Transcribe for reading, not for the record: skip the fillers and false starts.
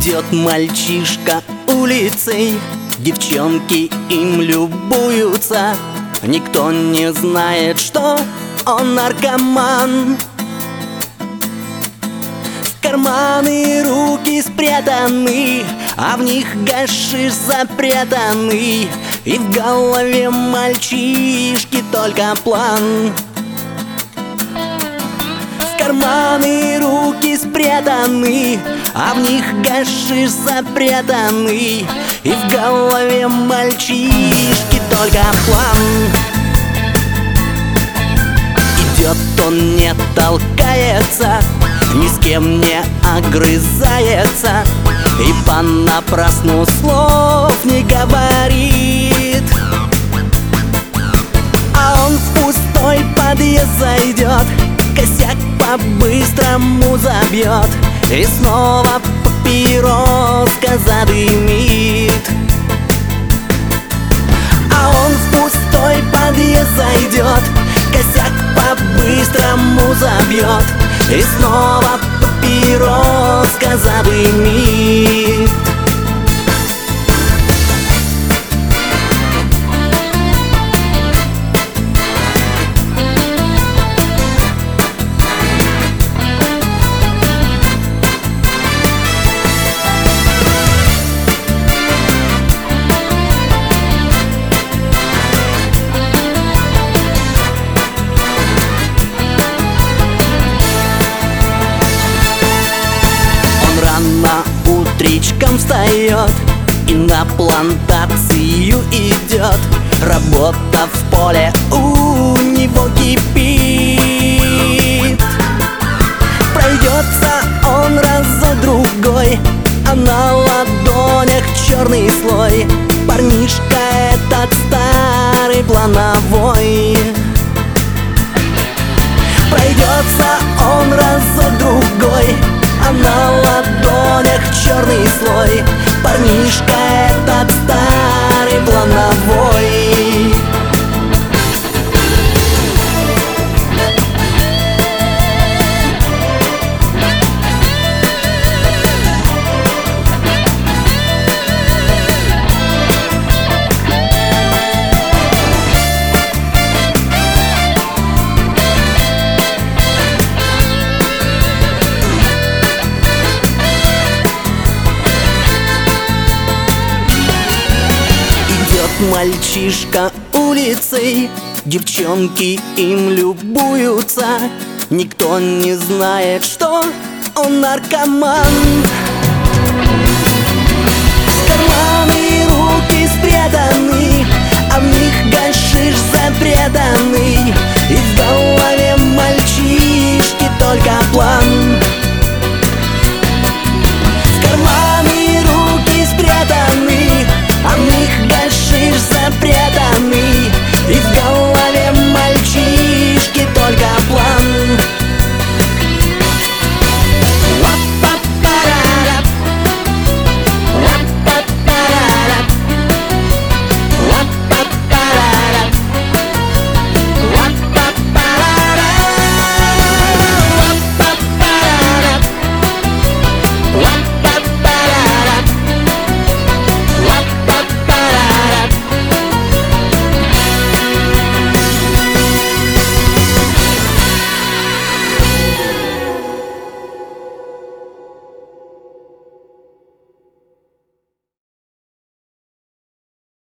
Идет мальчишка улицей, девчонки им любуются. Никто не знает, что он наркоман. В карманы руки спрятаны, а в них гашиш запрятанный. И в голове мальчишки только план. В карманы руки спрятаны, а в них гашиш запрятанный. И в голове мальчишки только план. Идет он, не толкается, ни с кем не огрызается, и понапрасну слов не говорит. А он в пустой подъезд зайдет, косяк по-быстрому забьет и снова папироска задымит. А он в пустой подъезд зайдет, косяк по-быстрому забьет и снова папироска задымит. Рано утречком встает и на плантацию идет. Работа в поле у него кипит. Пройдется он разок-другой, а на ладонях черный слой. Парнишка этот старый плановой. Пройдется он разок-другой, а на ладонях черный слой. Парнишка этот старый плановой. Мальчишка улицей, девчонки им любуются. Никто не знает, что он наркоман. В карманы руки спрятаны,